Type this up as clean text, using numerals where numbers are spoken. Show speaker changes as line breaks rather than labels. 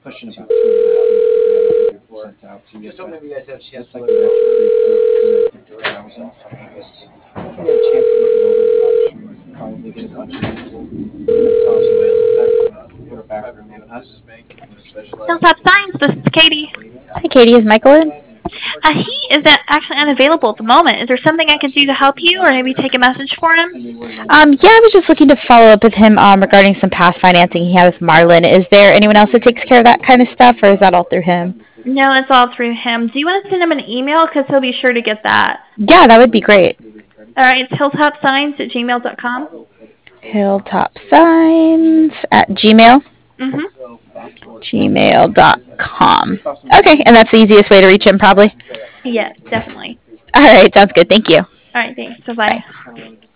pushing about 2.5% out to you.
Just hope maybe you guys have a chance
Looks
to
like
look
it's actually 3,000. If you get a chance to look it over, you should probably get a bunch of these. Put a background on us.
Hilltop Signs, this is Katie.
Hi, Katie. Is Michael in?
He is actually unavailable at the moment. Is there something I can do to help you, or maybe take a message for him?
Yeah, I was just looking to follow up with him regarding some past financing he had with Marlin. Is there anyone else that takes care of that kind of stuff, or is that all through him?
No, it's all through him. Do you want to send him an email? Because he'll be sure to get that.
Yeah, that would be great.
All right, it's hilltopsigns@gmail.com.
Hilltopsigns at Gmail. Gmail.com. Okay, and that's the easiest way to reach him, probably?
Yes, definitely.
All right, sounds good. Thank you.
All right, thanks. Bye-bye.
Bye.